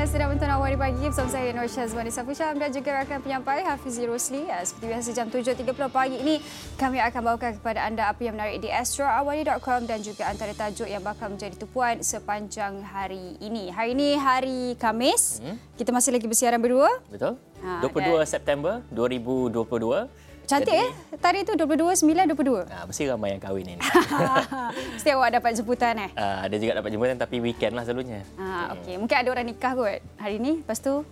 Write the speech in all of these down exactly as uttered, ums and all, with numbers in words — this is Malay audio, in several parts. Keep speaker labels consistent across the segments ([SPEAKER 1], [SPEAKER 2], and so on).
[SPEAKER 1] sedang menonton Awal Pagi bersama saya Nur Syazwani Safusyam dan juga rakan penyampai Hafizi Rosli. Seperti biasa jam tujuh tiga puluh pagi ini kami akan bawakan kepada anda apa yang menarik di astro awali dot com dan juga antara tajuk yang bakal menjadi tumpuan sepanjang hari ini. Hari ini hari Khamis. Hmm. Kita masih lagi bersiaran berdua.
[SPEAKER 2] Betul. Ha, dua puluh dua September dua ribu dua puluh dua.
[SPEAKER 1] Cantik eh? Tarikh itu dua puluh dua sembilan dua puluh dua.
[SPEAKER 2] Ha, mesti ramai yang kahwin ini.
[SPEAKER 1] Mesti awak dapat jemputan eh?
[SPEAKER 2] Ha, ada juga dapat jemputan tapi weekend lah selalunya.
[SPEAKER 1] Ha, okey. Mungkin ada orang nikah kot hari ini. Lepas tu,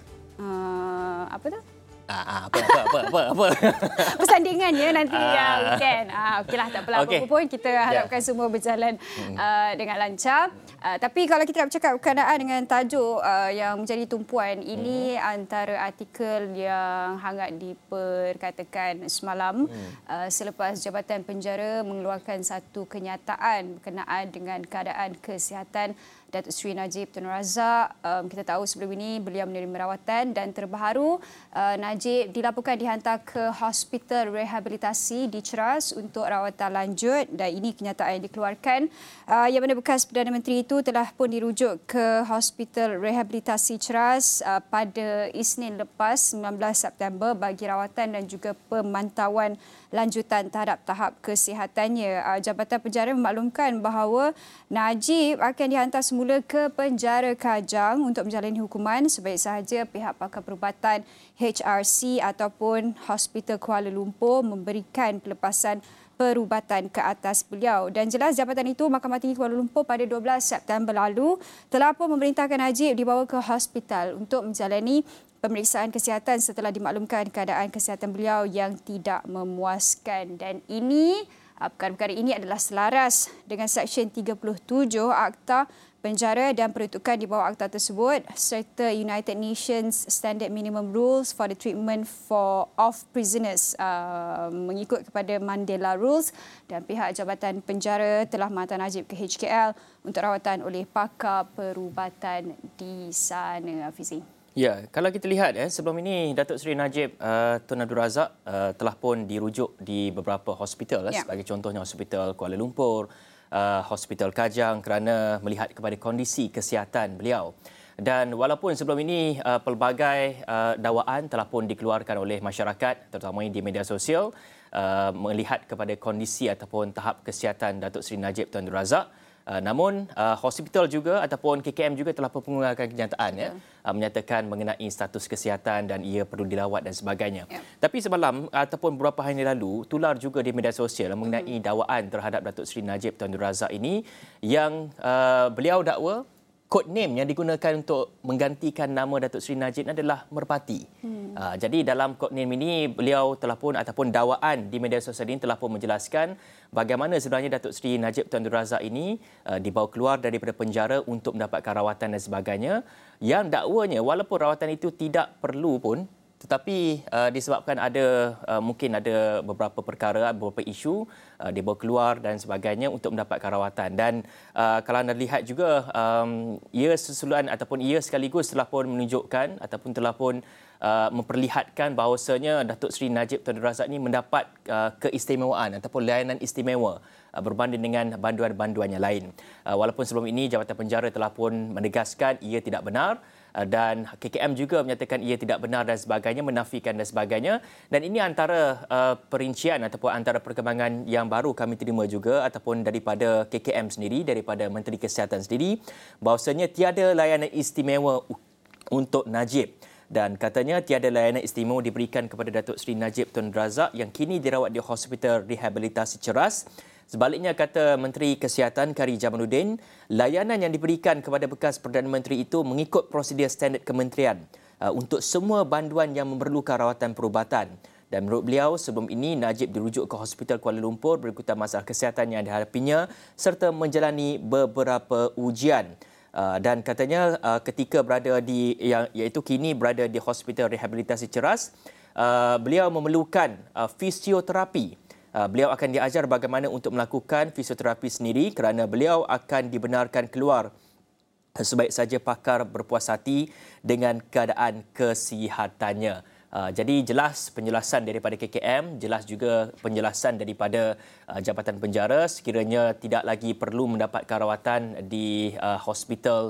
[SPEAKER 1] uh, apa tu?
[SPEAKER 2] Ah, apa, apa, apa, apa, apa.
[SPEAKER 1] Persandingan ya nanti ah. ya weekend. Ah, okeylah, tak apalah. Okay. Apa pun kita harapkan yeah. semua berjalan hmm. uh, dengan lancar. Uh, tapi kalau kita nak bercakap berkenaan dengan tajuk uh, yang menjadi tumpuan, hmm. ini antara artikel yang hangat diperkatakan semalam hmm. uh, selepas Jabatan Penjara mengeluarkan satu kenyataan berkenaan dengan keadaan kesihatan Datuk Seri Najib Tun Razak. Um, kita tahu sebelum ini beliau menerima rawatan dan terbaru uh, Najib dilaporkan dihantar ke Hospital Rehabilitasi di Ceras untuk rawatan lanjut dan ini kenyataan yang dikeluarkan uh, yang mana bekas Perdana Menteri itu telah pun dirujuk ke Hospital Rehabilitasi Ceras uh, pada Isnin lepas sembilan belas September bagi rawatan dan juga pemantauan lanjutan terhadap tahap kesihatannya. Uh, Jabatan Penjara memaklumkan bahawa Najib akan dihantar semula ke penjara Kajang untuk menjalani hukuman sebaik sahaja pihak pakar perubatan H R C ataupun Hospital Kuala Lumpur memberikan pelepasan perubatan ke atas beliau. Dan jelas jabatan itu Mahkamah Tinggi Kuala Lumpur pada dua belas September lalu telah pun memerintahkan Najib dibawa ke hospital untuk menjalani pemeriksaan kesihatan setelah dimaklumkan keadaan kesihatan beliau yang tidak memuaskan. Dan ini, perkara-perkara ini adalah selaras dengan Seksyen tiga puluh tujuh Akta Penjara dan peruntukan di bawah akta tersebut serta United Nations Standard Minimum Rules for the Treatment for of Prisoners uh, mengikut kepada Mandela Rules, dan pihak Jabatan Penjara telah menghantar Najib ke H K L untuk rawatan oleh pakar perubatan di sana. Hafizi.
[SPEAKER 2] Ya, kalau kita lihat eh, sebelum ini Datuk Seri Najib uh, Tun Abdul Razak uh, telah pun dirujuk di beberapa hospital eh, ya. Sebagai contohnya Hospital Kuala Lumpur, uh, Hospital Kajang kerana melihat kepada kondisi kesihatan beliau. Dan walaupun sebelum ini uh, pelbagai uh, dakwaan telah pun dikeluarkan oleh masyarakat terutamanya di media sosial uh, melihat kepada kondisi ataupun tahap kesihatan Datuk Seri Najib Tun Abdul Razak. Uh, namun uh, hospital juga ataupun K K M juga telah mengeluarkan kenyataan ya, uh, menyatakan mengenai status kesihatan dan ia perlu dilawat dan sebagainya. Yeah. Tapi semalam ataupun beberapa hari lalu tular juga di media sosial mengenai mm. dakwaan terhadap Datuk Seri Najib Tun Abdul Razak ini yang uh, beliau dakwa kod name yang digunakan untuk menggantikan nama Datuk Seri Najib adalah Merpati. Hmm. Uh, jadi dalam kod name ini beliau telah pun ataupun dakwaan di media sosial ini telah pun menjelaskan bagaimana sebenarnya Datuk Seri Najib Tun Abdul Razak ini uh, dibawa keluar daripada penjara untuk mendapatkan rawatan dan sebagainya, yang dakwanya walaupun rawatan itu tidak perlu pun tetapi uh, disebabkan ada uh, mungkin ada beberapa perkara, beberapa isu uh, dibawa keluar dan sebagainya untuk mendapatkan rawatan. Dan uh, kalau anda lihat juga um, ia susulan ataupun ia sekaligus telah pun menunjukkan ataupun telah pun uh, memperlihatkan bahawasanya Datuk Seri Najib Tun Abdul Razak ini mendapat uh, keistimewaan ataupun layanan istimewa uh, berbanding dengan banduan-banduan yang lain. Uh, walaupun sebelum ini Jabatan Penjara telah pun menegaskan ia tidak benar, dan K K M juga menyatakan ia tidak benar dan sebagainya, menafikan dan sebagainya. Dan ini antara uh, perincian ataupun antara perkembangan yang baru kami terima juga ataupun daripada K K M sendiri, daripada Menteri Kesihatan sendiri, bahawasanya tiada layanan istimewa untuk Najib. Dan katanya tiada layanan istimewa diberikan kepada Datuk Seri Najib Tun Abdul Razak yang kini dirawat di Hospital Rehabilitasi Ceras. Sebaliknya, kata Menteri Kesihatan Kari Jamaluddin, layanan yang diberikan kepada bekas Perdana Menteri itu mengikut prosedur standard kementerian uh, untuk semua banduan yang memerlukan rawatan perubatan. Dan menurut beliau, sebelum ini Najib dirujuk ke Hospital Kuala Lumpur berikutan masalah kesihatan yang dihadapinya serta menjalani beberapa ujian. Uh, dan katanya uh, ketika berada di yang iaitu kini berada di Hospital Rehabilitasi Ceras, uh, beliau memerlukan uh, fisioterapi. Uh, beliau akan diajar bagaimana untuk melakukan fisioterapi sendiri kerana beliau akan dibenarkan keluar sebaik saja pakar berpuas hati dengan keadaan kesihatannya. Uh, jadi jelas penjelasan daripada K K M, jelas juga penjelasan daripada uh, Jabatan Penjara sekiranya tidak lagi perlu mendapatkan rawatan di uh, hospital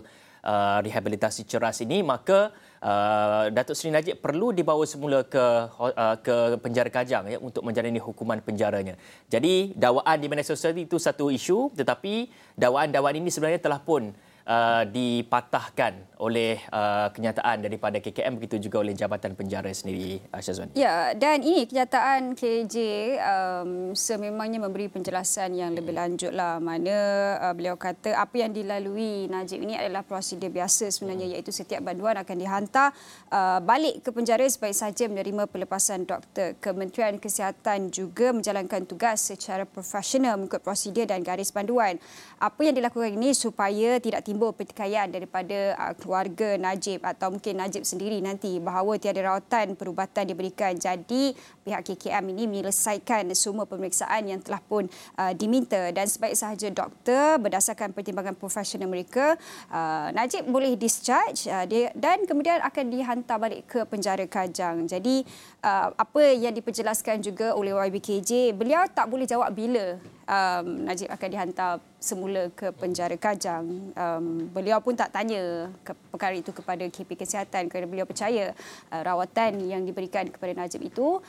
[SPEAKER 2] uh, rehabilitasi ceras ini, maka Uh, Datuk Seri Najib perlu dibawa semula ke uh, ke penjara Kajang ya, untuk menjalani hukuman penjaranya. Jadi dakwaan di media sosial itu satu isu, tetapi dakwaan-dakwaan ini sebenarnya telah pun uh, dipatahkan oleh uh, kenyataan daripada K K M, begitu juga oleh Jabatan Penjara sendiri, uh, Syazwan.
[SPEAKER 1] Ya, dan ini kenyataan K J um, sememangnya memberi penjelasan yang lebih lanjut lah, mana uh, beliau kata apa yang dilalui Najib ini adalah prosedur biasa sebenarnya, iaitu setiap banduan akan dihantar uh, balik ke penjara sebaik sahaja menerima pelepasan doktor. Kementerian Kesihatan juga menjalankan tugas secara profesional mengikut prosedur dan garis panduan. Apa yang dilakukan ini supaya tidak timbul pertikaian daripada uh, keluarga Najib atau mungkin Najib sendiri nanti bahawa tiada rawatan perubatan diberikan. Jadi pihak K K M ini menyelesaikan semua pemeriksaan yang telah pun uh, diminta, dan sebaik sahaja doktor berdasarkan pertimbangan profesional mereka, uh, Najib boleh discharge uh, dia, dan kemudian akan dihantar balik ke penjara Kajang. Jadi uh, apa yang diperjelaskan juga oleh Y B K J, beliau tak boleh jawab bila um, Najib akan dihantar semula ke penjara Kajang. Um, beliau pun tak tanya ke perkara itu kepada K P Kesihatan kerana beliau percaya uh, rawatan yang diberikan kepada Najib itu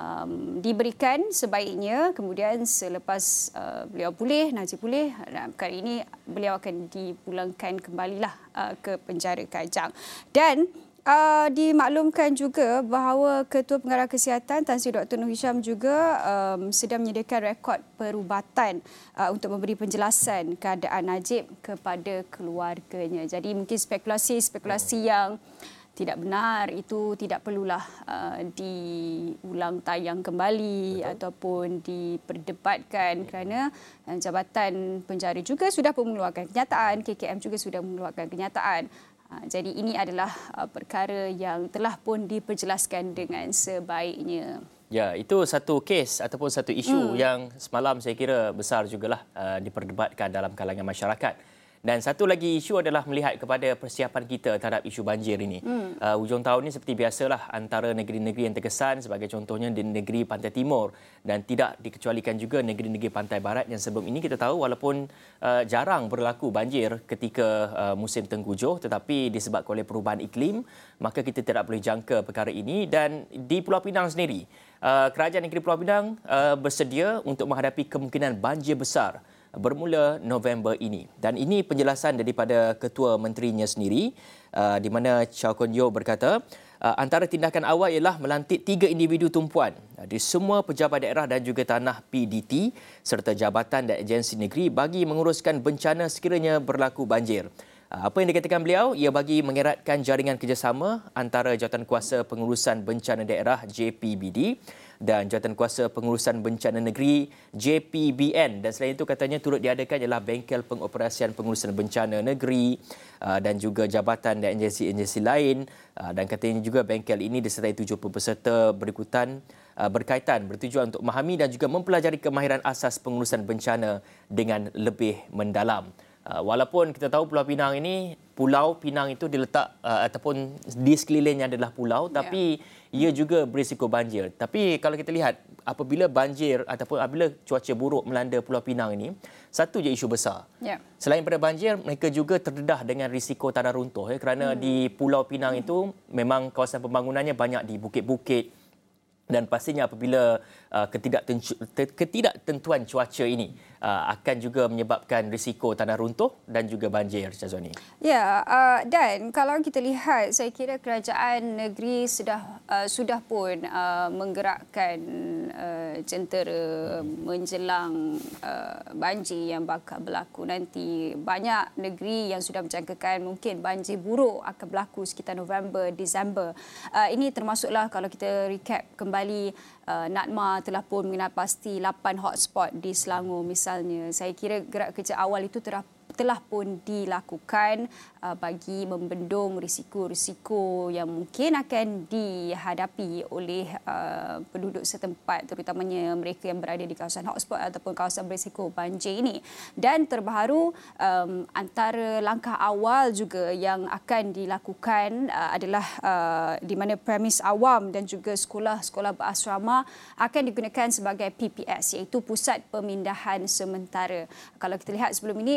[SPEAKER 1] um, diberikan sebaiknya. Kemudian selepas uh, beliau pulih, Najib pulih, dan perkara ini beliau akan dipulangkan kembalilah uh, ke penjara Kajang. Dan Uh, dimaklumkan juga bahawa Ketua Pengarah Kesihatan Tan Sri Doktor Noor Hisham juga um, sedang menyediakan rekod perubatan uh, untuk memberi penjelasan keadaan Najib kepada keluarganya. Jadi mungkin spekulasi-spekulasi yang tidak benar itu tidak perlulah uh, diulang tayang kembali. Betul. Ataupun diperdebatkan, kerana uh, Jabatan Penjara juga sudah mengeluarkan kenyataan, K K M juga sudah mengeluarkan kenyataan. Jadi ini adalah perkara yang telah pun diperjelaskan dengan sebaiknya.
[SPEAKER 2] Ya, itu satu kes ataupun satu isu hmm. yang semalam saya kira besar jugalah uh, diperdebatkan dalam kalangan masyarakat. Dan satu lagi isu adalah melihat kepada persiapan kita terhadap isu banjir ini. Hmm. Uh, hujung tahun ini seperti biasalah antara negeri-negeri yang terkesan, sebagai contohnya di negeri Pantai Timur, dan tidak dikecualikan juga negeri-negeri Pantai Barat yang sebelum ini kita tahu walaupun uh, jarang berlaku banjir ketika uh, musim tengkujuh, tetapi disebabkan oleh perubahan iklim, maka kita tidak boleh jangka perkara ini. Dan di Pulau Pinang sendiri, uh, Kerajaan Negeri Pulau Pinang uh, bersedia untuk menghadapi kemungkinan banjir besar bermula November ini. Dan ini penjelasan daripada Ketua Menterinya sendiri, uh, di mana Chow Kun Yeow berkata, uh, antara tindakan awal ialah melantik tiga individu tumpuan uh, di semua pejabat daerah dan juga tanah P D T serta jabatan dan agensi negeri bagi menguruskan bencana sekiranya berlaku banjir. Uh, apa yang dikatakan beliau, ia bagi mengeratkan jaringan kerjasama antara Jawatankuasa Pengurusan Bencana Daerah J P B D dan Jawatankuasa Pengurusan Bencana Negeri J P B N, dan selain itu katanya turut diadakan ialah bengkel pengoperasian pengurusan bencana negeri uh, dan juga jabatan dan agensi-agensi lain, uh, dan katanya juga bengkel ini disertai tujuh puluh peserta berikutan uh, berkaitan bertujuan untuk memahami dan juga mempelajari kemahiran asas pengurusan bencana dengan lebih mendalam. Uh, walaupun kita tahu Pulau Pinang ini, Pulau Pinang itu diletak uh, ataupun di sekelilingnya adalah pulau, yeah. tapi ia juga berisiko banjir. Tapi kalau kita lihat apabila banjir ataupun apabila cuaca buruk melanda Pulau Pinang ini, satu je isu besar. Yeah. Selain pada banjir, mereka juga terdedah dengan risiko tanah runtuh ya, kerana hmm. di Pulau Pinang hmm. itu memang kawasan pembangunannya banyak di bukit-bukit, dan pastinya apabila uh, ketidaktentuan cuaca ini uh, akan juga menyebabkan risiko tanah runtuh dan juga banjir, Syazwani.
[SPEAKER 1] Ya, uh, dan kalau kita lihat, saya kira kerajaan negeri sudah uh, sudah pun uh, menggerakkan uh, jentera menjelang uh, banjir yang bakal berlaku nanti. Banyak negeri yang sudah menjangkakan mungkin banjir buruk akan berlaku sekitar November, Disember. Uh, ini termasuklah kalau kita recap kembali Kembali uh, NADMA telah pun mengenal pasti lapan hotspot di Selangor misalnya. Saya kira gerak kerja awal itu telah telah pun dilakukan uh, bagi membendung risiko-risiko yang mungkin akan dihadapi oleh uh, penduduk setempat, terutamanya mereka yang berada di kawasan hotspot ataupun kawasan berisiko banjir ini. Dan terbaru, um, antara langkah awal juga yang akan dilakukan uh, adalah uh, di mana premis awam dan juga sekolah-sekolah berasrama akan digunakan sebagai P P S, iaitu Pusat Pemindahan Sementara. Kalau kita lihat sebelum ini, memang sekolah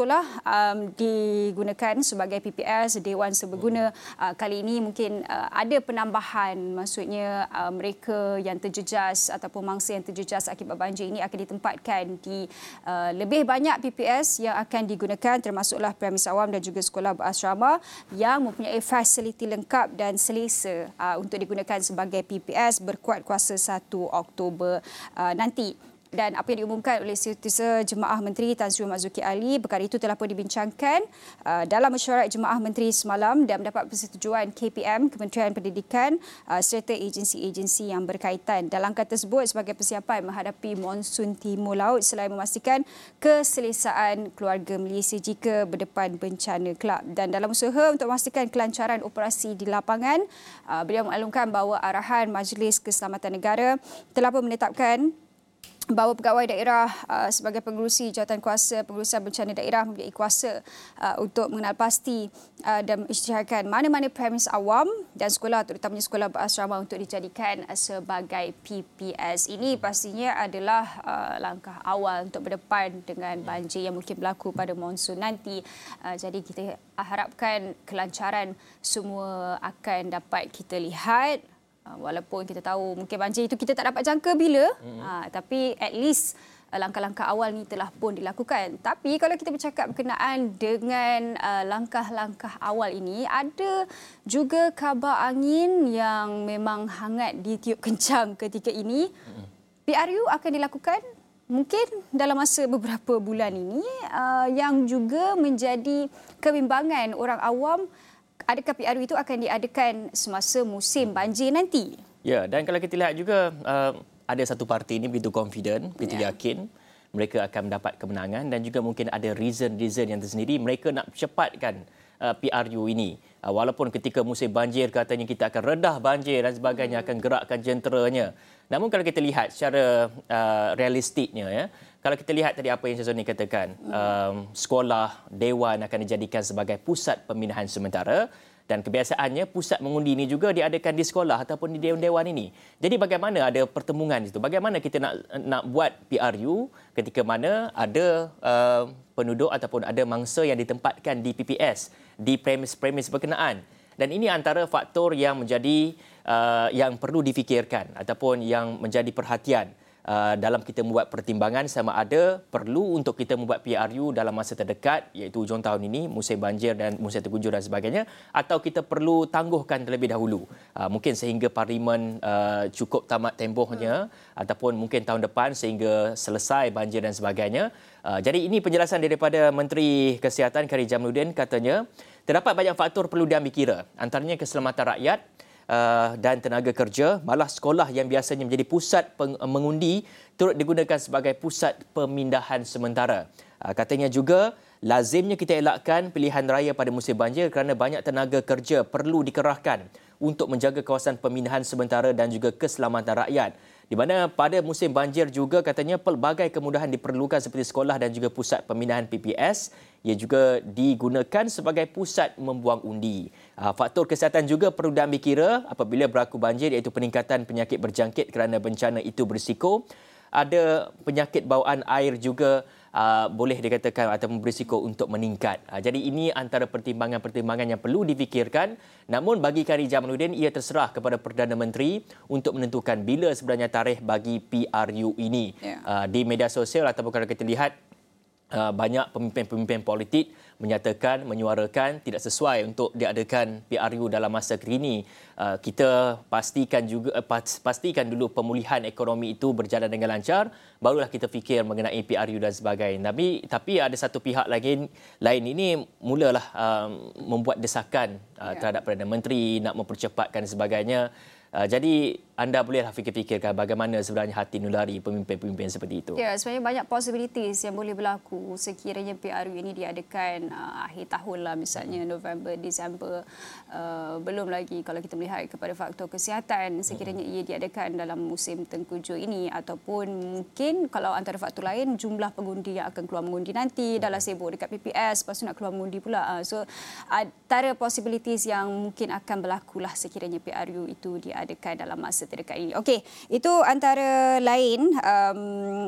[SPEAKER 1] sekolah um, digunakan sebagai P P S, Dewan Serbaguna. Uh, kali ini mungkin uh, ada penambahan, maksudnya uh, mereka yang terjejas ataupun mangsa yang terjejas akibat banjir ini akan ditempatkan di uh, lebih banyak P P S yang akan digunakan, termasuklah premis awam dan juga sekolah berasrama yang mempunyai fasiliti lengkap dan selesa uh, untuk digunakan sebagai P P S berkuat kuasa satu Oktober uh, nanti. Dan apa yang diumumkan oleh Setiausaha Jemaah Menteri Tan Sri Marzuki Ali, perkara itu telah pun dibincangkan uh, dalam mesyuarat Jemaah Menteri semalam dan mendapat persetujuan K P M, Kementerian Pendidikan uh, serta agensi-agensi yang berkaitan. Dan langkah tersebut sebagai persiapan menghadapi monsun timur laut selain memastikan keselesaan keluarga Malaysia jika berdepan bencana kelak. Dan dalam usaha untuk memastikan kelancaran operasi di lapangan, uh, beliau mengaklumkan bahawa arahan Majlis Keselamatan Negara telah pun menetapkan bahawa pegawai daerah uh, sebagai pengerusi jawatankuasa pengurusan bencana daerah mempunyai kuasa uh, untuk mengenal pasti uh, dan mengisytiharkan mana-mana premis awam dan sekolah, terutamanya sekolah berasrama, untuk dijadikan uh, sebagai P P S. Ini pastinya adalah uh, langkah awal untuk berdepan dengan banjir yang mungkin berlaku pada monsun nanti. Uh, jadi kita harapkan kelancaran semua akan dapat kita lihat. Walaupun kita tahu mungkin banjir itu kita tak dapat jangka bila, hmm. ha, tapi at least langkah-langkah awal ni telah pun dilakukan. Tapi kalau kita bercakap berkenaan dengan uh, langkah-langkah awal ini, ada juga kabar angin yang memang hangat ditiup kencang ketika ini. Hmm. P R U akan dilakukan mungkin dalam masa beberapa bulan ini, uh, yang juga menjadi kebimbangan orang awam. Adakah P R U itu akan diadakan semasa musim banjir nanti?
[SPEAKER 2] Ya, dan kalau kita lihat juga uh, ada satu parti ini begitu confident, begitu yeah. yakin mereka akan mendapat kemenangan, dan juga mungkin ada reason-reason yang tersendiri mereka nak cepatkan uh, P R U ini. Uh, walaupun ketika musim banjir katanya kita akan redah banjir dan sebagainya, hmm. akan gerakkan jenteranya. Namun kalau kita lihat secara uh, realistiknya, ya, kalau kita lihat tadi apa yang Encik Sony katakan, um, sekolah, dewan akan dijadikan sebagai pusat pembinaan sementara, dan kebiasaannya pusat mengundi ini juga diadakan di sekolah ataupun di dewan-dewan ini. Jadi bagaimana ada pertemuan itu? Bagaimana kita nak nak buat P R U ketika mana ada uh, penduduk ataupun ada mangsa yang ditempatkan di P P S, di premis-premis berkenaan. Dan ini antara faktor yang menjadi uh, yang perlu difikirkan ataupun yang menjadi perhatian Uh, dalam kita membuat pertimbangan sama ada perlu untuk kita membuat P R U dalam masa terdekat, iaitu hujung tahun ini, musim banjir dan musim tergujur dan sebagainya, atau kita perlu tangguhkan terlebih dahulu. Uh, mungkin sehingga Parlimen uh, cukup tamat tempohnya, hmm. ataupun mungkin tahun depan sehingga selesai banjir dan sebagainya. Uh, jadi ini penjelasan daripada Menteri Kesihatan Khairy Jamaluddin, katanya terdapat banyak faktor perlu diambil kira, antaranya keselamatan rakyat, Uh, dan tenaga kerja. Malah sekolah yang biasanya menjadi pusat peng- mengundi turut digunakan sebagai pusat pemindahan sementara. Uh, katanya juga lazimnya kita elakkan pilihan raya pada musim banjir kerana banyak tenaga kerja perlu dikerahkan untuk menjaga kawasan pemindahan sementara dan juga keselamatan rakyat. Di mana pada musim banjir juga katanya pelbagai kemudahan diperlukan seperti sekolah dan juga pusat pemindahan P P S. Ia juga digunakan sebagai pusat membuang undi. Faktor kesihatan juga perlu diambil kira apabila berlaku banjir, iaitu peningkatan penyakit berjangkit kerana bencana itu berisiko. Ada penyakit bawaan air juga uh, boleh dikatakan atau berisiko untuk meningkat. Uh, jadi ini antara pertimbangan-pertimbangan yang perlu difikirkan. Namun bagi Khairy Jamaluddin, ia terserah kepada Perdana Menteri untuk menentukan bila sebenarnya tarikh bagi P R U ini. Yeah. Uh, di media sosial ataupun kalau kita lihat, Uh, banyak pemimpin-pemimpin politik menyatakan, menyuarakan tidak sesuai untuk diadakan P R U dalam masa kini. Uh, kita pastikan juga uh, pastikan dulu pemulihan ekonomi itu berjalan dengan lancar, barulah kita fikir mengenai P R U dan sebagainya. Tapi tapi ada satu pihak lagi lain ini mulalah uh, membuat desakan uh, terhadap Perdana Menteri nak mempercepatkan sebagainya. Uh, jadi anda bolehlah fikir-fikirkan bagaimana sebenarnya hati nurani pemimpin-pemimpin seperti itu.
[SPEAKER 1] Ya, sebenarnya banyak possibilities yang boleh berlaku sekiranya P R U ini diadakan uh, akhir tahun lah, misalnya November, Disember. Uh, belum lagi kalau kita melihat kepada faktor kesihatan, sekiranya ia diadakan dalam musim tengkujuh ini, ataupun mungkin kalau antara faktor lain, jumlah pengundi yang akan keluar mengundi nanti, dah lah sibuk dekat P P S, lepas tu nak keluar mengundi pula. Uh, so antara possibilities yang mungkin akan berlaku lah sekiranya P R U itu diadakan adakan dalam masa terdekat ini. Okey, itu antara lain um,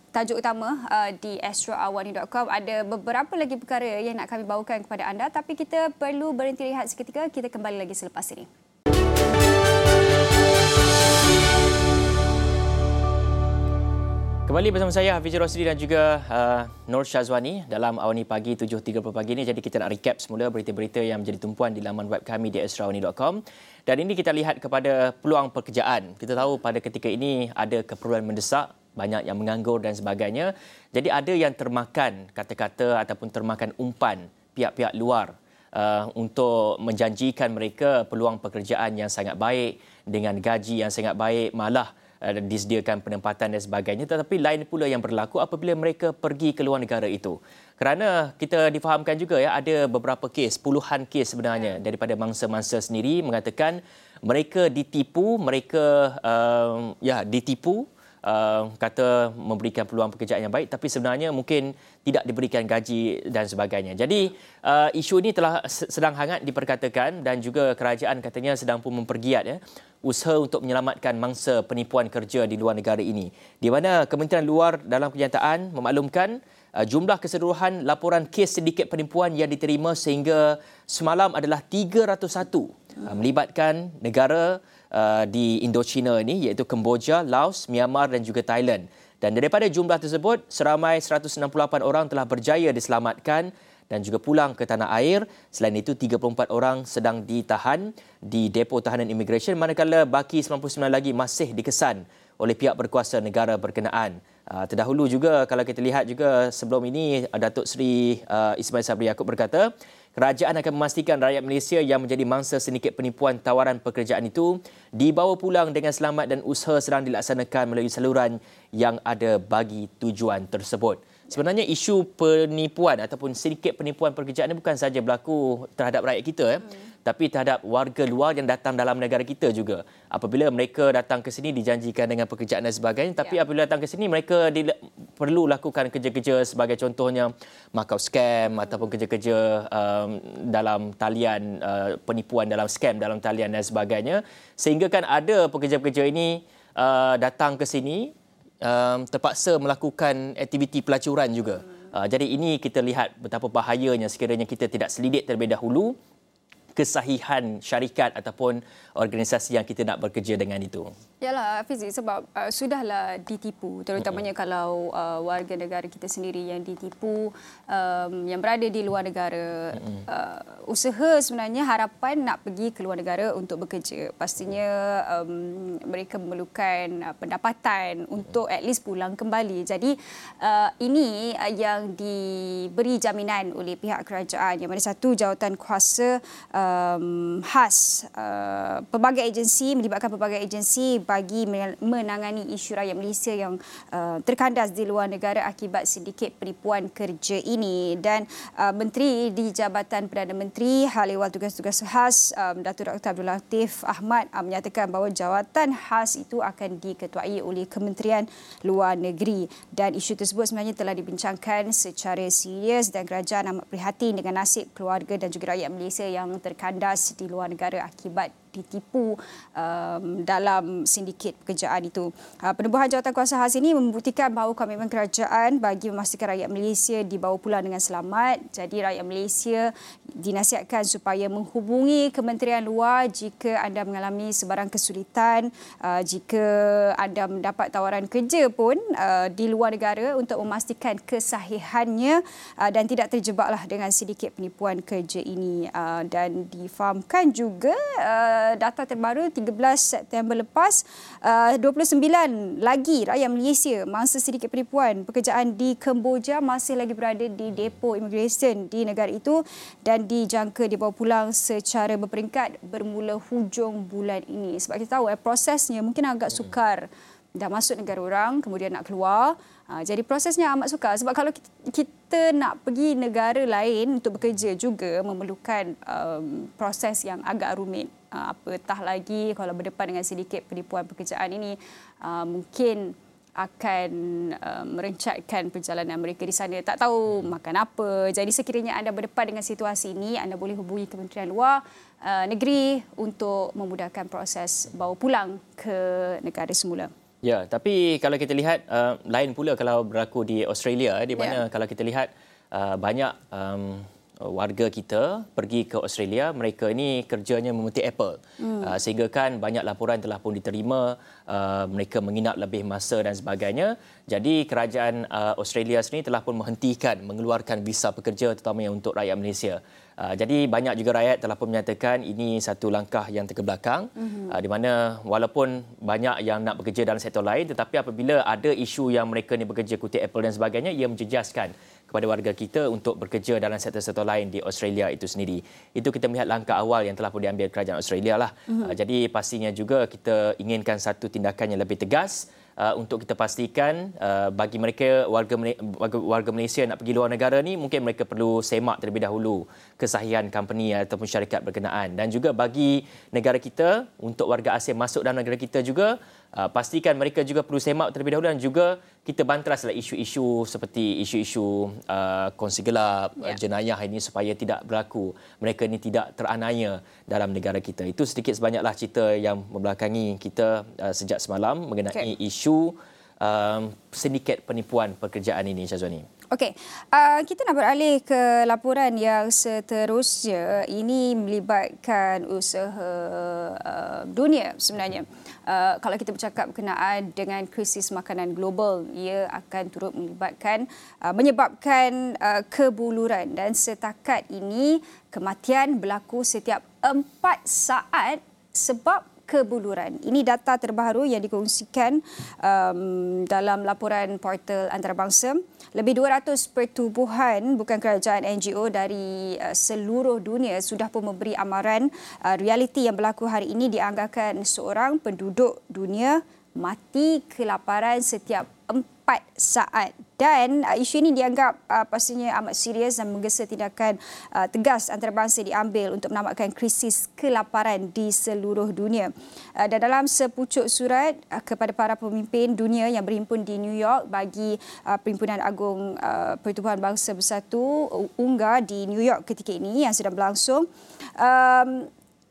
[SPEAKER 1] tajuk utama uh, di astro awani dot com. Ada beberapa lagi perkara yang nak kami bawakan kepada anda, tapi kita perlu berhenti rehat seketika. Kita kembali lagi selepas ini.
[SPEAKER 2] Kembali bersama saya Hafiz Rosli dan juga uh, Nur Syazwani dalam Awani Pagi tujuh tiga puluh pagi ini. Jadi kita nak recap semula berita-berita yang menjadi tumpuan di laman web kami di astro awani dot com. Dan ini kita lihat kepada peluang pekerjaan. Kita tahu pada ketika ini ada keperluan mendesak, banyak yang menganggur dan sebagainya. Jadi ada yang termakan kata-kata ataupun termakan umpan pihak-pihak luar uh, untuk menjanjikan mereka peluang pekerjaan yang sangat baik dengan gaji yang sangat baik, malah disediakan penempatan dan sebagainya, tetapi lain pula yang berlaku apabila mereka pergi ke luar negara itu. Kerana kita difahamkan juga ya, ada beberapa kes, puluhan kes sebenarnya daripada mangsa-mangsa sendiri mengatakan mereka ditipu, mereka uh, ya ditipu Uh, kata memberikan peluang pekerjaan yang baik, tapi sebenarnya mungkin tidak diberikan gaji dan sebagainya. Jadi uh, isu ini telah sedang hangat diperkatakan dan juga kerajaan katanya sedang pun mempergiat ya, usaha untuk menyelamatkan mangsa penipuan kerja di luar negara ini. Di mana Kementerian Luar dalam kenyataan memaklumkan uh, jumlah keseluruhan laporan kes sindiket penipuan yang diterima sehingga semalam adalah tiga ratus satu uh, melibatkan negara Uh, di Indochina ini, iaitu Kemboja, Laos, Myanmar dan juga Thailand. Dan daripada jumlah tersebut, seramai seratus enam puluh lapan orang telah berjaya diselamatkan dan juga pulang ke tanah air. Selain itu, tiga puluh empat orang sedang ditahan di depo tahanan imigresen, manakala baki sembilan puluh sembilan lagi masih dikesan oleh pihak berkuasa negara berkenaan. Uh, terdahulu juga, kalau kita lihat juga sebelum ini, Datuk Seri uh, Ismail Sabri Yaakob berkata, kerajaan akan memastikan rakyat Malaysia yang menjadi mangsa sindiket penipuan tawaran pekerjaan itu dibawa pulang dengan selamat dan usaha sedang dilaksanakan melalui saluran yang ada bagi tujuan tersebut. Sebenarnya isu penipuan ataupun sindiket penipuan pekerjaan ini bukan sahaja berlaku terhadap rakyat kita, eh, hmm. tapi terhadap warga luar yang datang dalam negara kita juga. Apabila mereka datang ke sini dijanjikan dengan pekerjaan dan sebagainya, tapi ya. apabila datang ke sini mereka di, perlu lakukan kerja-kerja sebagai contohnya markup scam ataupun kerja-kerja um, dalam talian, uh, penipuan dalam scam dalam talian dan sebagainya. Sehingga kan ada pekerja-pekerja ini uh, datang ke sini Um, terpaksa melakukan aktiviti pelacuran juga. Uh, jadi ini kita lihat betapa bahayanya sekiranya kita tidak selidik terlebih dahulu kesahihan syarikat ataupun organisasi yang kita nak bekerja dengan itu.
[SPEAKER 1] Yalah Fizi, sebab uh, sudahlah ditipu, terutamanya mm-hmm. kalau uh, warga negara kita sendiri yang ditipu, um, yang berada di luar negara, mm-hmm. uh, usaha sebenarnya harapan nak pergi ke luar negara untuk bekerja. Pastinya um, mereka memerlukan uh, pendapatan mm-hmm. untuk at least pulang kembali. Jadi uh, ini uh, yang diberi jaminan oleh pihak kerajaan, yang mana satu jawatan kuasa um, khas uh, pelbagai agensi, melibatkan pelbagai agensi bagi menangani isu rakyat Malaysia yang uh, terkandas di luar negara akibat sindiket penipuan kerja ini. Dan uh, Menteri di Jabatan Perdana Menteri Hal Ehwal Tugas-Tugas Khas um, Datuk Doktor Abdul Latif Ahmad uh, menyatakan bahawa jawatan khas itu akan diketuai oleh Kementerian Luar Negeri, dan isu tersebut sebenarnya telah dibincangkan secara serius dan kerajaan amat prihatin dengan nasib keluarga dan juga rakyat Malaysia yang terkandas di luar negara akibat ditipu um, dalam sindiket pekerjaan itu. Uh, penubuhan jawatan kuasa khas ini membuktikan bahawa komitmen kerajaan bagi memastikan rakyat Malaysia dibawa pulang dengan selamat. Jadi rakyat Malaysia dinasihatkan supaya menghubungi Kementerian Luar jika anda mengalami sebarang kesulitan, uh, jika anda mendapat tawaran kerja pun uh, di luar negara, untuk memastikan kesahihannya uh, dan tidak terjebaklah dengan sindiket penipuan kerja ini. Uh, dan difahamkan juga uh, data terbaru tiga belas September lepas, uh, dua puluh sembilan lagi rakyat Malaysia mangsa sindiket penipuan pekerjaan di Kemboja masih lagi berada di depo imigresen di negara itu dan dijangka dibawa pulang secara berperingkat bermula hujung bulan ini. Sebab kita tahu eh, prosesnya mungkin agak sukar. Dah masuk negara orang, kemudian nak keluar. Ha, jadi prosesnya amat sukar. Sebab kalau kita, kita nak pergi negara lain untuk bekerja juga memerlukan um, proses yang agak rumit. Uh, apatah lagi kalau berdepan dengan sindiket penipuan pekerjaan ini, uh, mungkin akan uh, merencatkan perjalanan mereka di sana. Tak tahu makan apa. Jadi sekiranya anda berdepan dengan situasi ini, anda boleh hubungi Kementerian Luar uh, Negeri untuk memudahkan proses bawa pulang ke negara semula.
[SPEAKER 2] Ya, tapi kalau kita lihat uh, lain pula kalau berlaku di Australia, di mana yeah. kalau kita lihat uh, banyak um, warga kita pergi ke Australia, mereka ini kerjanya memetik apple. Hmm. Uh, sehingga kan banyak laporan telah pun diterima, uh, mereka menginap lebih masa dan sebagainya. Jadi kerajaan uh, Australia sendiri telah pun menghentikan mengeluarkan visa pekerja terutamanya untuk rakyat Malaysia. Uh, jadi banyak juga rakyat telah pun menyatakan ini satu langkah yang terkebelakang, mm-hmm. uh, di mana walaupun banyak yang nak bekerja dalam sektor lain, tetapi apabila ada isu yang mereka ni bekerja kutip Apple dan sebagainya, ia menjejaskan kepada warga kita untuk bekerja dalam sektor-sektor lain di Australia itu sendiri. Itu kita melihat langkah awal yang telah pun diambil kerajaan Australia lah. Mm-hmm. Uh, jadi pastinya juga kita inginkan satu tindakan yang lebih tegas Uh, untuk kita pastikan uh, bagi mereka warga, warga warga Malaysia nak pergi luar negara ni, mungkin mereka perlu semak terlebih dahulu kesahihan company ataupun syarikat berkenaan. Dan juga bagi negara kita, untuk warga asing masuk dalam negara kita juga, uh, pastikan mereka juga perlu semak terlebih dahulu, dan juga kita bantraslah isu-isu seperti isu-isu uh, kongsi gelap, yeah. jenayah ini supaya tidak berlaku. Mereka ini tidak teranaya dalam negara kita. Itu sedikit sebanyaklah cerita yang membelakangi kita uh, sejak semalam mengenai okay. isu um, sindiket penipuan pekerjaan ini, Syazwani.
[SPEAKER 1] Okey, uh, kita nak beralih ke laporan yang seterusnya. Ini melibatkan usaha uh, dunia sebenarnya. Uh, kalau kita bercakap berkenaan dengan krisis makanan global, ia akan turut melibatkan uh, menyebabkan uh, kebuluran, dan setakat ini kematian berlaku setiap empat saat sebab kebuluran. Ini data terbaru yang dikongsikan um, dalam laporan portal antarabangsa. Lebih dua ratus pertubuhan bukan kerajaan N G O dari uh, seluruh dunia sudah pun memberi amaran uh, realiti yang berlaku hari ini dianggarkan seorang penduduk dunia mati kelaparan setiap empat saat. Dan uh, isu ini dianggap uh, pastinya amat serius dan menggesa tindakan uh, tegas antarabangsa diambil untuk menamatkan krisis kelaparan di seluruh dunia. Uh, dan dalam sepucuk surat uh, kepada para pemimpin dunia yang berhimpun di New York bagi uh, Perhimpunan Agung uh, Pertubuhan Bangsa Bersatu UNGA di New York ketika ini yang sedang berlangsung, um,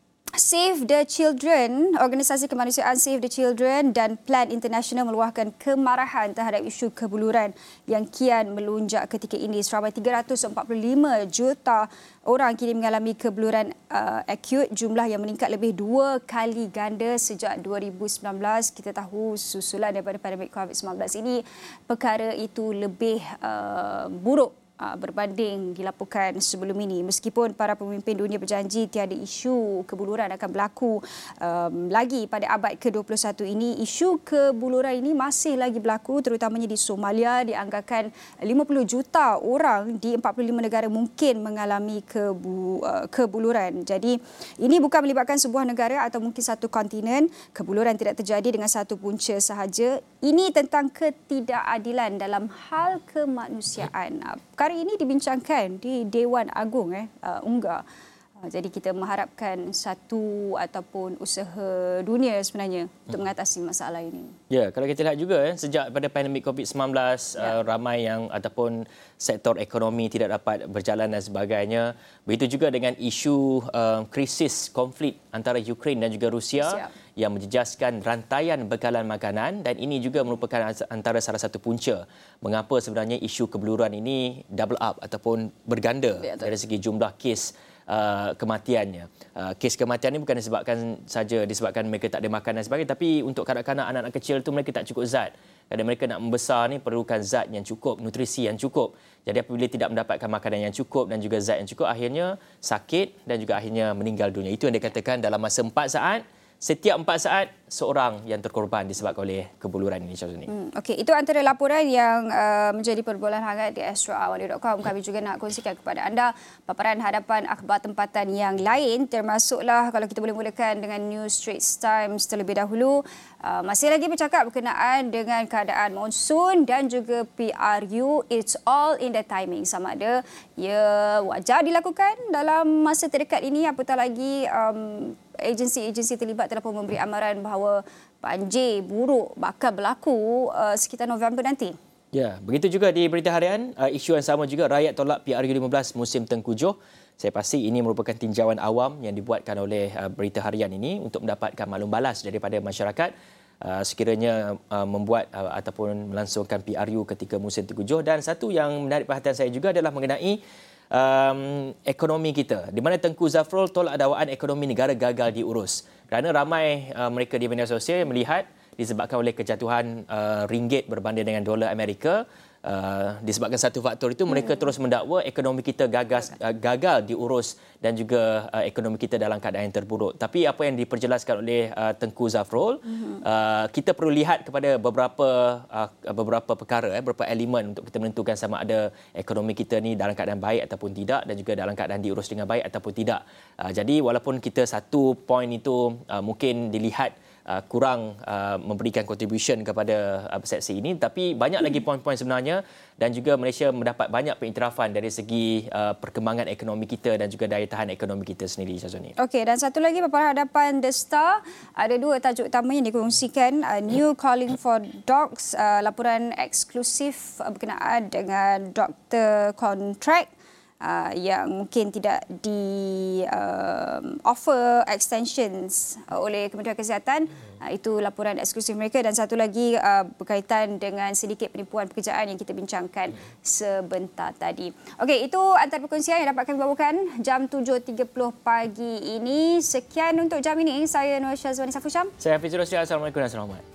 [SPEAKER 1] Save the Children, organisasi kemanusiaan Save the Children dan Plan International meluahkan kemarahan terhadap isu kebuluran yang kian melonjak ketika ini. Seramai tiga ratus empat puluh lima juta orang kini mengalami kebuluran uh, akut, jumlah yang meningkat lebih dua kali ganda sejak dua ribu sembilan belas. Kita tahu susulan daripada pandemik covid sembilan belas ini, perkara itu lebih uh, buruk berbanding dilaporkan sebelum ini. Meskipun para pemimpin dunia berjanji tiada isu kebuluran akan berlaku um, lagi pada abad ke dua puluh satu ini, isu kebuluran ini masih lagi berlaku, terutamanya di Somalia. Dianggarkan lima puluh juta orang di empat puluh lima negara mungkin mengalami kebu, uh, kebuluran. Jadi ini bukan melibatkan sebuah negara atau mungkin satu kontinen. Kebuluran tidak terjadi dengan satu punca sahaja. Ini tentang ketidakadilan dalam hal kemanusiaan. Perkara ini dibincangkan di Dewan Agung eh uh, UNGA. Uh, jadi kita mengharapkan satu ataupun usaha dunia sebenarnya hmm. untuk mengatasi masalah ini.
[SPEAKER 2] Ya, kalau kita lihat juga eh, sejak pada pandemik covid sembilan belas ya. uh, ramai yang ataupun sektor ekonomi tidak dapat berjalan dan sebagainya. Begitu juga dengan isu uh, krisis konflik antara Ukraine dan juga Rusia. Siap. Yang menjejaskan rantaian bekalan makanan, dan ini juga merupakan antara salah satu punca mengapa sebenarnya isu kebuluran ini double up ataupun berganda ya, dari segi jumlah kes uh, kematiannya. Uh, kes kematian ini bukan disebabkan saja disebabkan mereka tak ada makan dan sebagainya, tapi untuk kanak-kanak, anak-anak kecil itu mereka tak cukup zat. Kadang mereka nak membesar ni perlukan zat yang cukup, nutrisi yang cukup. Jadi apabila tidak mendapatkan makanan yang cukup dan juga zat yang cukup, akhirnya sakit dan juga akhirnya meninggal dunia. Itu yang dikatakan dalam masa empat saat. Setiap empat saat, seorang yang terkorban disebabkan oleh kebuluran ini.
[SPEAKER 1] Hmm, Okey, itu antara laporan yang uh, menjadi perbualan hangat di astro awali dot com. Kami juga nak kongsikan kepada anda paparan hadapan akhbar tempatan yang lain, termasuklah kalau kita boleh mulakan dengan News Straits Times terlebih dahulu. Uh, masih lagi bercakap berkenaan dengan keadaan monsun dan juga P R U. It's all in the timing. Sama ada ia wajar dilakukan dalam masa terdekat ini, apatah lagi um, agensi-agensi terlibat telah pun memberi amaran bahawa banjir buruk bakal berlaku uh, sekitar November nanti.
[SPEAKER 2] Ya, begitu juga di berita harian, uh, isu yang sama juga, rakyat tolak P R U lima belas musim tengkujuh. Saya pasti ini merupakan tinjauan awam yang dibuatkan oleh uh, berita harian ini untuk mendapatkan maklum balas daripada masyarakat. uh, sekiranya uh, membuat uh, ataupun melangsungkan P R U ketika musim tengkujuh. Dan satu yang menarik perhatian saya juga adalah mengenai um, ekonomi kita, di mana Tengku Zafrul tolak dakwaan ekonomi negara gagal diurus. Kerana ramai uh, mereka di media sosial melihat disebabkan oleh kejatuhan uh, ringgit berbanding dengan dolar Amerika. Uh, disebabkan satu faktor itu, mereka hmm. terus mendakwa ekonomi kita gagal, uh, gagal diurus dan juga uh, ekonomi kita dalam keadaan yang terburuk. Tapi apa yang diperjelaskan oleh uh, Tengku Zafrul, hmm. uh, kita perlu lihat kepada beberapa uh, beberapa perkara, eh, beberapa elemen untuk kita menentukan sama ada ekonomi kita ni dalam keadaan baik ataupun tidak, dan juga dalam keadaan diurus dengan baik ataupun tidak. Uh, jadi walaupun kita satu poin itu uh, mungkin dilihat Uh, kurang uh, memberikan contribution kepada uh, persepsi ini, tapi banyak lagi poin-poin sebenarnya, dan juga Malaysia mendapat banyak pengiktirafan dari segi uh, perkembangan ekonomi kita dan juga daya tahan ekonomi kita sendiri, Syazwani.
[SPEAKER 1] Okey, dan satu lagi pada hadapan The Star, ada dua tajuk utama yang dikongsikan. Uh, New Calling for Docs, uh, laporan eksklusif uh, berkenaan dengan doktor kontrak Uh, yang mungkin tidak di um, offer extensions uh, oleh Kementerian Kesihatan. Uh, itu laporan eksklusif mereka. Dan satu lagi uh, berkaitan dengan sedikit penipuan pekerjaan yang kita bincangkan sebentar tadi. Okey, itu antara perkongsian yang dapat kami bawakan jam tujuh tiga puluh pagi ini. Sekian untuk jam ini. Saya Nur Syazwani Safussyam.
[SPEAKER 2] Saya Hafiz Rosli. Assalamualaikum dan selamat.